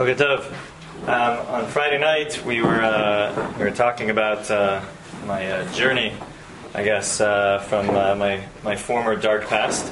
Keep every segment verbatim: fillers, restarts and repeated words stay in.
Okay, Tov. Um, on Friday night, we were uh, we were talking about uh, my uh, journey, I guess, uh, from uh, my my former dark past.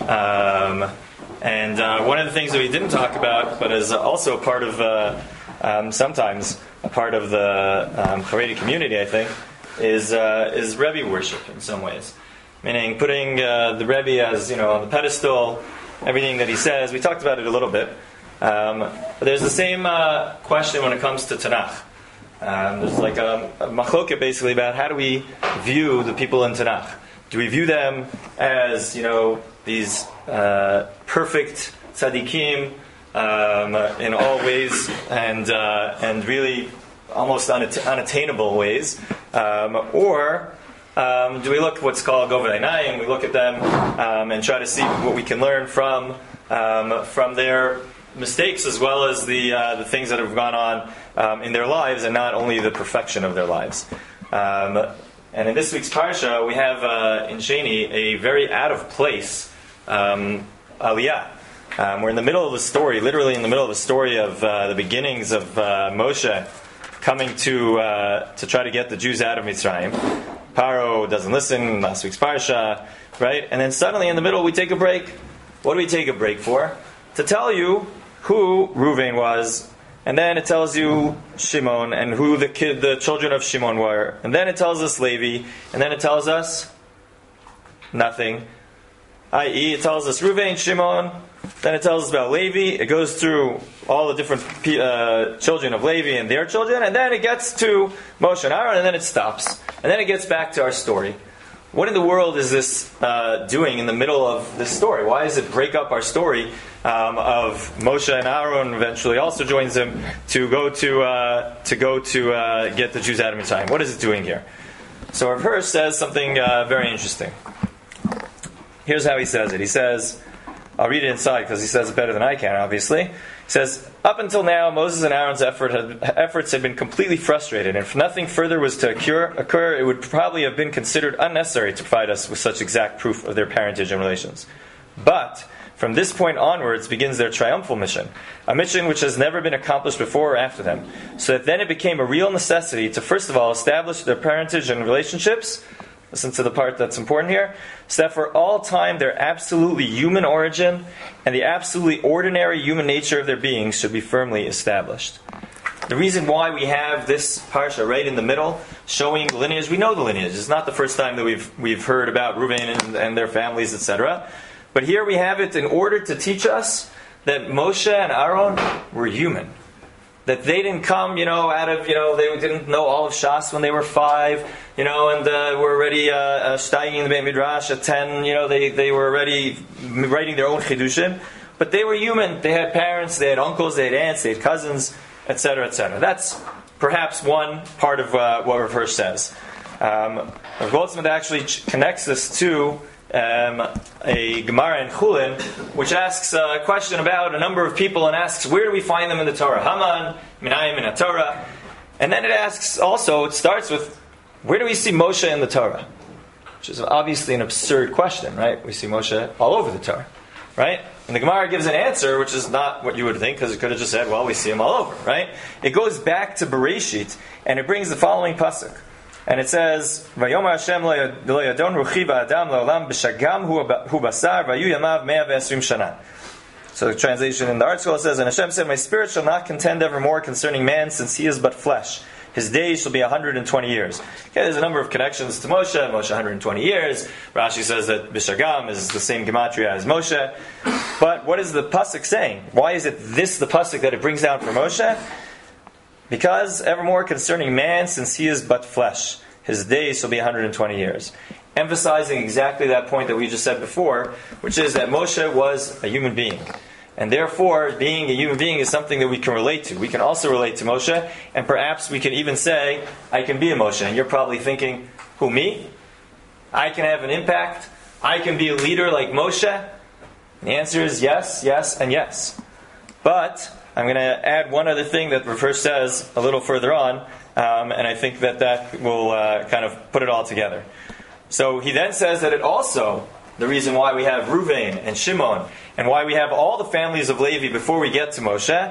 Um, and uh, one of the things that we didn't talk about, but is also a part of uh, um, sometimes a part of the um, Haredi community, I think, is uh, is Rebbe worship in some ways, meaning putting uh, the Rebbe as, you know, on the pedestal. Everything that he says, we talked about it a little bit. Um, but there's the same uh, question when it comes to Tanakh. Um, there's like a, a machloket basically about how do we view the people in Tanakh. Do we view them as, you know, these uh, perfect tzaddikim um, in all ways and uh, and really almost unatt- unattainable ways, um, or Um, do we look at what's called Govei Einayim? We look at them um, and try to see what we can learn from um, from their mistakes as well as the uh, the things that have gone on um, in their lives, and not only the perfection of their lives. Um, and in this week's parsha, we have uh, in Sheni a very out of place um, aliyah. Um, we're in the middle of the story, literally in the middle of the story of uh, the beginnings of uh, Moshe coming to uh, to try to get the Jews out of Mitzrayim. Paro doesn't listen, last week's parsha, right? And then suddenly in the middle we take a break. What do we take a break for? To tell you who Reuven was, and then it tells you Shimon, and who the kid, the children of Shimon were, and then it tells us Levi, and then it tells us nothing. that is, it tells us Reuven, Shimon, then it tells us about Levi. It goes through all the different uh, children of Levi and their children, and then it gets to Moshe and Aaron, and then it stops. And then it gets back to our story. What in the world is this uh, doing in the middle of this story? Why does it break up our story um, of Moshe and Aaron eventually also joins them to go to uh, to go to uh, get the Jews out of Mitzrayim? What is it doing here? So Rav Hirsch says something uh, very interesting. Here's how he says it. He says, I'll read it inside because he says it better than I can, obviously. He says, up until now, Moses and Aaron's effort had, efforts had been completely frustrated, and if nothing further was to occur, occur, it would probably have been considered unnecessary to provide us with such exact proof of their parentage and relations. But from this point onwards begins their triumphal mission, a mission which has never been accomplished before or after them, so that then it became a real necessity to first of all establish their parentage and relationships. Listen to the part that's important here. So that for all time their absolutely human origin and the absolutely ordinary human nature of their beings should be firmly established. The reason why we have this parsha right in the middle, showing the lineage, we know the lineage. It's not the first time that we've we've heard about Reuven and, and their families, et cetera. But here we have it in order to teach us that Moshe and Aaron were human. That they didn't come, you know, out of, you know, they didn't know all of Shas when they were five, you know, and uh, were already uh, steiging the Beit Midrash at ten, you know, they, they were already writing their own chidushim. But they were human. They had parents, they had uncles, they had aunts, they had cousins, et cetera, et cetera. That's perhaps one part of uh, what Rav Hirsch says. Um, Rav Goldsmith actually connects this to Um, a Gemara in Chulin, which asks a question about a number of people and asks, where do we find them in the Torah? Haman, Minayim in the Torah. And then it asks also, it starts with, where do we see Moshe in the Torah? Which is obviously an absurd question, right? We see Moshe all over the Torah, right? And the Gemara gives an answer, which is not what you would think, because it could have just said, well, we see him all over, right? It goes back to Bereshit, and it brings the following pasuk. And it says, "Vayomar Hashem lo yadon ruchi ba'adam la'olam b'shagam hu basar vayu yamav mea ve'esrim shana." So the translation in the Art Scroll says, and Hashem said, "My spirit shall not contend evermore concerning man, since he is but flesh. His days shall be one hundred twenty years." Okay, there's a number of connections to Moshe. Moshe one hundred twenty years. Rashi says that b'shagam is the same gematria as Moshe. But what is the pasuk saying? Why is it this the pasuk that it brings down for Moshe? Because evermore concerning man, since he is but flesh, his days shall be one hundred twenty years. Emphasizing exactly that point that we just said before, which is that Moshe was a human being. And therefore, being a human being is something that we can relate to. We can also relate to Moshe, and perhaps we can even say, I can be a Moshe. And you're probably thinking, who, me? I can have an impact? I can be a leader like Moshe? And the answer is yes, yes, and yes. But I'm going to add one other thing that Rav Hirsch says a little further on, um, and I think that that will uh, kind of put it all together. So he then says that it also, the reason why we have Reuven and Shimon, and why we have all the families of Levi before we get to Moshe,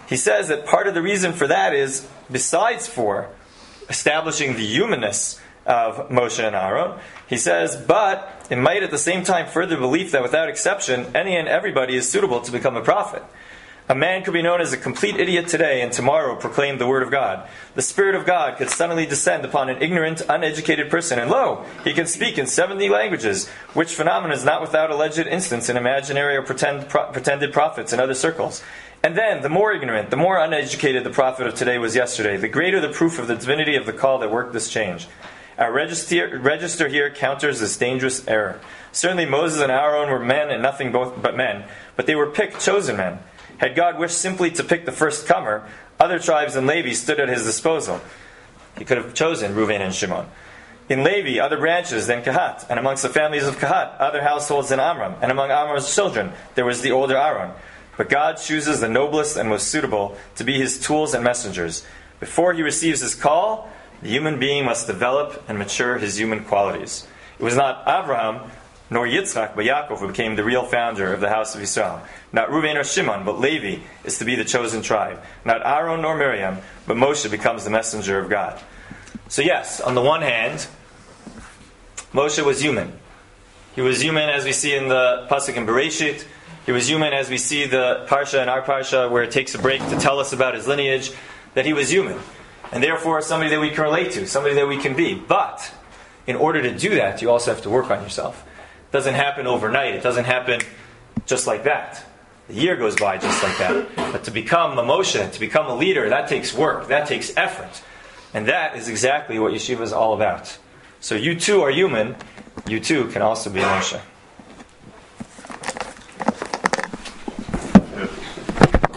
he says that part of the reason for that is, besides for establishing the humanness of Moshe and Aaron, he says, but it might at the same time further belief that without exception, any and everybody is suitable to become a prophet. A man could be known as a complete idiot today and tomorrow proclaim the word of God. The Spirit of God could suddenly descend upon an ignorant, uneducated person, and lo, he can speak in seventy languages, which phenomenon is not without alleged instance in imaginary or pretend, pro- pretended prophets in other circles. And then, the more ignorant, the more uneducated the prophet of today was yesterday, the greater the proof of the divinity of the call that worked this change. Our register, register here counters this dangerous error. Certainly Moses and Aaron were men and nothing both but men, but they were picked, chosen men. Had God wished simply to pick the first comer, other tribes in Levi stood at his disposal. He could have chosen Reuven and Shimon. In Levi, other branches than Kehat, and amongst the families of Kehat, other households than Amram, and among Amram's children, there was the older Aaron. But God chooses the noblest and most suitable to be his tools and messengers. Before he receives his call, the human being must develop and mature his human qualities. It was not Abraham nor Yitzchak, but Yaakov who became the real founder of the house of Israel. Not Reuven or Shimon, but Levi is to be the chosen tribe. Not Aaron nor Miriam, but Moshe becomes the messenger of God. So yes, on the one hand, Moshe was human. He was human as we see in the Pasuk in Bereshit. He was human as we see the Parsha in our Parsha where it takes a break to tell us about his lineage, that he was human. And therefore somebody that we can relate to, somebody that we can be. But in order to do that, you also have to work on yourself. It doesn't happen overnight. It doesn't happen just like that. The year goes by just like that. But to become a Moshe, to become a leader, that takes work. That takes effort. And that is exactly what yeshiva is all about. So you too are human. You too can also be a Moshe.